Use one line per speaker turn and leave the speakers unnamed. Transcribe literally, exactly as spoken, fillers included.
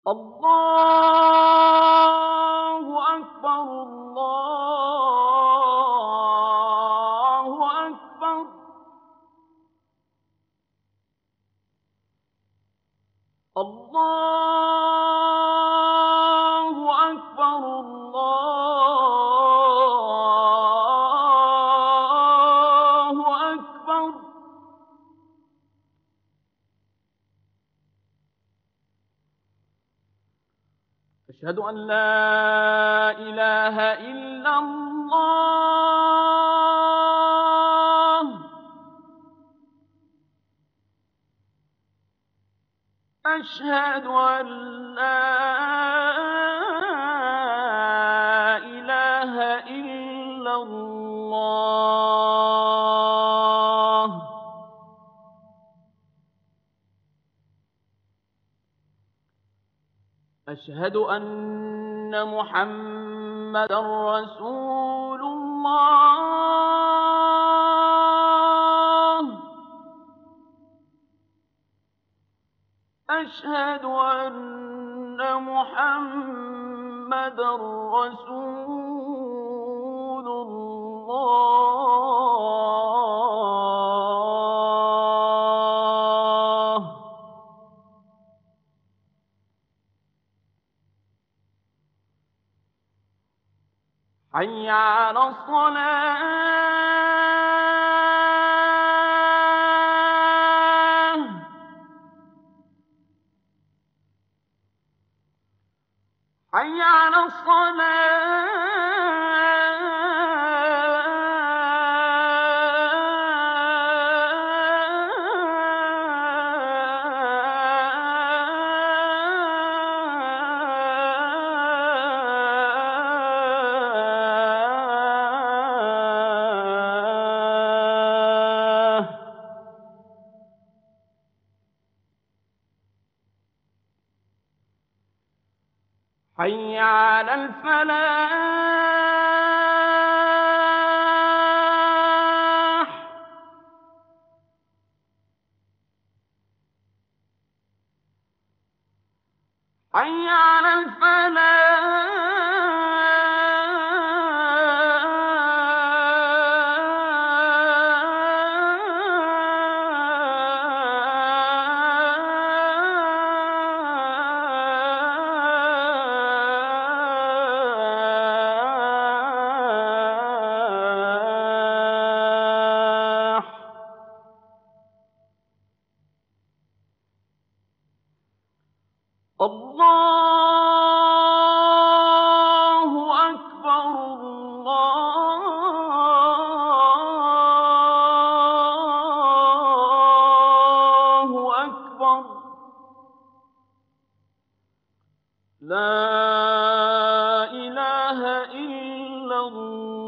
الله أكبر. الله أكبر. الله أكبر. الله أكبر. أشهد أن لا إله إلا الله. أشهد أن لا إله إلا الله. أشهد أن محمدًا رسول الله. أشهد أن محمدًا رسول الله. حي على الصلاة. حي على الصلاة. حي على الفلاح. حي على الفلاح. الله أكبر. الله أكبر. لا إله إلا الله.